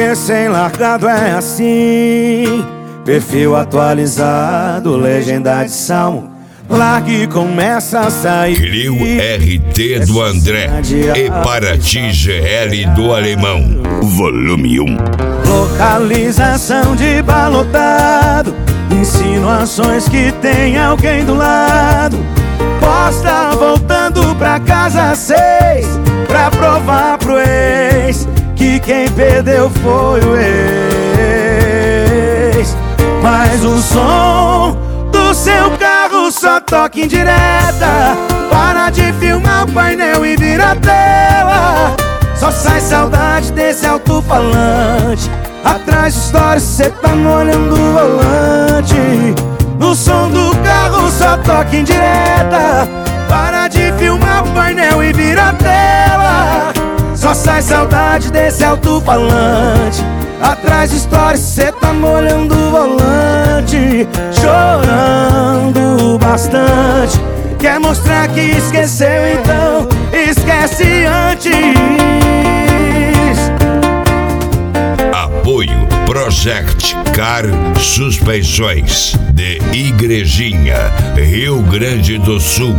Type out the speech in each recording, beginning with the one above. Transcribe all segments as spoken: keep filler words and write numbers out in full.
Recém-largado é assim, perfil atualizado, legenda de salmo. Largue e começa a sair. Clio R T do André e Paraty G L do Alemão. Volume um. Localização de balotado, insinuações que tem alguém do lado. Posta voltando pra casa às seis, pra provar pro ex que quem perdeu foi o ex. Mas o som do seu carro só toca em direta. Para de filmar o painel e vira a tela. Só sai saudade desse alto-falante. Atrás de stories cê tá molhando o volante. No som do carro só toca em direta. Para de filmar o painel e vira a tela. Só sai saudade desse alto-falante. Atrás de stories cê tá molhando o volante. Chorando bastante. Quer mostrar que esqueceu, então esquece antes. Apoio Project Car Suspensões de Igrejinha, Rio Grande do Sul.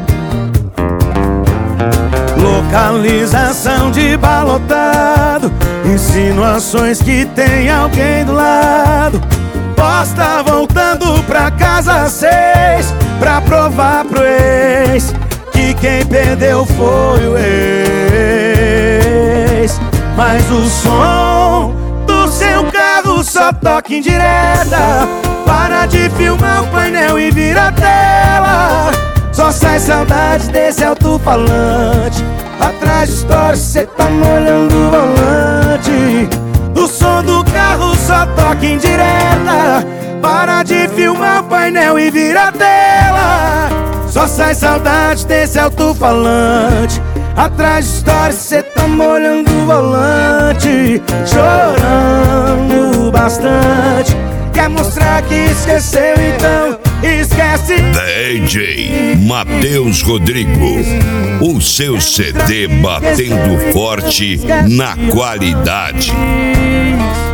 Localização de balotado, insinuações que tem alguém do lado. Posta voltando pra casa às seis, pra provar pro ex que quem perdeu foi o ex. Mas o som do seu carro só toca em direta. Para de filmar o painel e vira a tela. Só sai saudade desse alto-falante. Atrás de stories cê tá molhando o volante. O som do carro só toca em direta. Para de filmar o painel e vira a tela. Só sai saudade desse alto-falante. Atrás de stories cê tá molhando o volante. Chorando bastante. Quer mostrar que esqueceu, então esquece. D J Matheus Rodrigo, o seu C D batendo forte na qualidade.